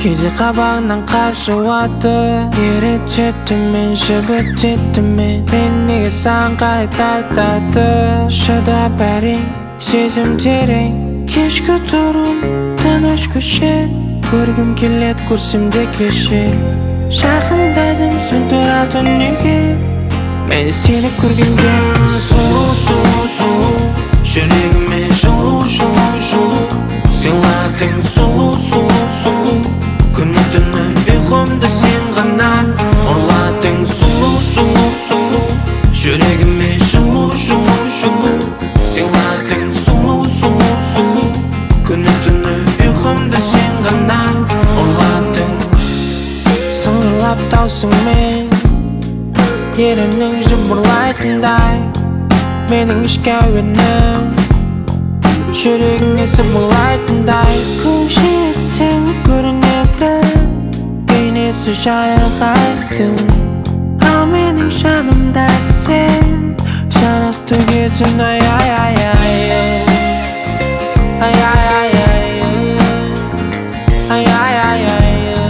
Кейде қабағынан қарсы уатты Ерітетті мен, жібітетті мен неге саған қарай тартады Шыдап әрең, сезім терең Кешкі тұрым, тыныш көше Көргім келеді, көрсем де кеше Жақындадым, сен тұратын неге Мен сені көргенде Сұлу, сұлу, сұлу Жүрегіме жылу, жылу, жылу Сыйладың сұлу, сұлу, сұлу Күні-түні ұйқымды сен ғана Ұрладың сұлу, сұлу, сұлу Жүрегіме жылу, жылу, жылу Сыйладың сұлу, сұлу, сұлу Күні-түні ұйқымды сен ғана Ұрладың Сыңғырлап таусың мен Ерінің жыбырлайтындай Менің ішкі әуенім Жүрегіңе сыбырлайтындай Көкжиектен көрінеді Бейнесі жарық-айдың Ал менің жанымда сен Жарық төгетін ай-ай-ай-ай Ай-ай-ай-ай Ай-ай-ай-ай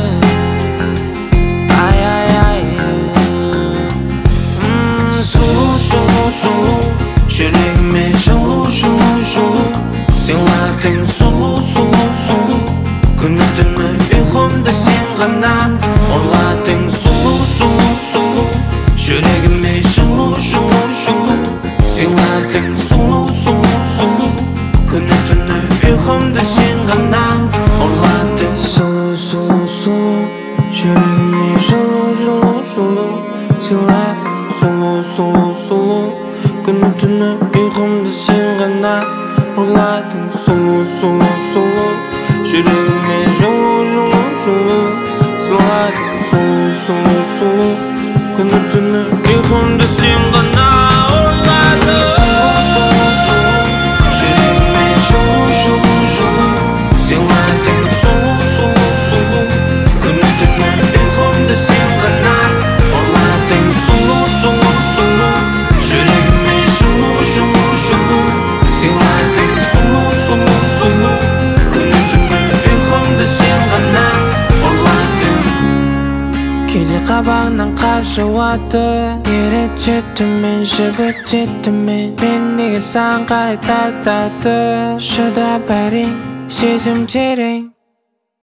Жүрегіме жылу, жылу, жылу Сыйладың сұлу, сұлу, сұлу Күні-түні ұйқымды сен ғана Ұрладың сұлу, сұлу, сұлу Жүрегіме жылу, жылу, жылу Сыйладың сұлу, сұлу, сұлу Күні-түні ұйқымды сен ғана Ұрладың сұлу, сұлу, сұлу Жүрегіме жылу, жылу, жылу Сыйладың сұлу, сұлу, сұлу Күні-түні ұйқымды сен ғана Ұрладың сұлу, сұлу, сұлу Жүрегіме жылу, жылу, жылу Сыйладың сұлу, сұлу, сұлу Күні-түні ұйқымды сен ғана Ұрладың сұлу, сұлу, сұлу Жүрегіме жылу, жылу, жылу Сыйладың сұлу, сұлу, сұлу Күні-түні ұйқымды сен ғана Ұрладың сұлу, сұлу, сұлу Жүрегіме жылу, жылу, жылу Сыйладың сұлу, сұлу, сұлу Күні-түні ұйқымды сен ғана Ұрладың Кейде қабағынан қарсы уатты Ерітетті мен, жібітетті мен неге саған қарай тартады Шыдап әрең, сезім терең